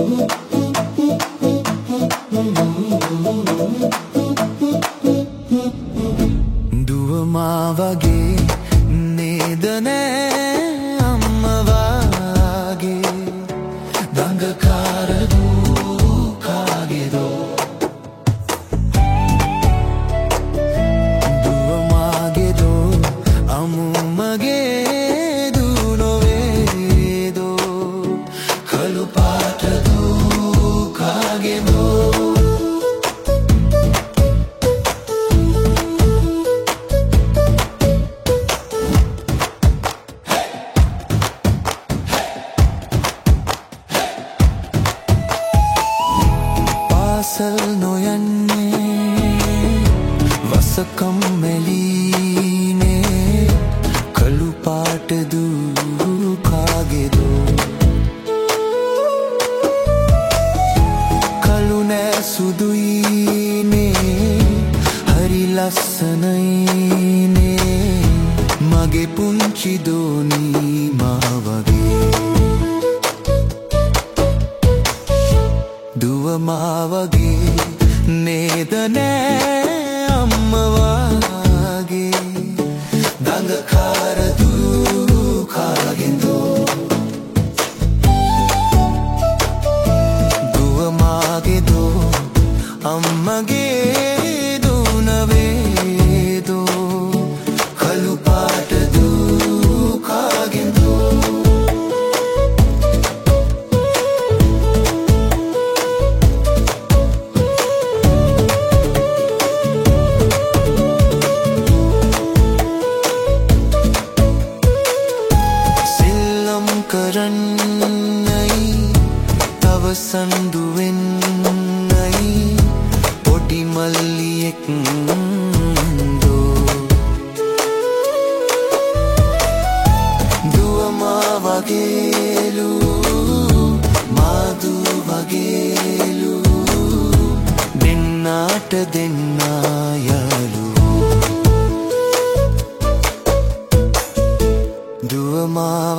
දුවමා වගේ නේද නෑ අම්මා වාගේ දඟකාර දූ කාගේදෝ දුවමාගේදෝ අමුමගේ දූ නොවේදෝ කළු පාට දූ කාගේදෝ පාසල් නොයන්නේ වසකම් මෙලීනේ කළු පාට දූ කාගේදෝ කළු නෑ සුදුයිනේ හරි ලස්සනයිනේ මගේ පුංචි දෝනී මා වගේ දුවමා වගේ නේද නෑ අම්මා වාගේ දඟකාර දූ කාගෙන්දෝ දුවමාගේදෝ අම්මගේ දූ නවේදෝ කළු පාට දූ කාගෙන්දෝ කරන්නයි තව සඳුවෙන්නයි පොඩි මල්ලියෙක් දෝ දුවමා වගේලු මාදු වගේලු දෙන්නාට දෙන්නා යාලු දුවමා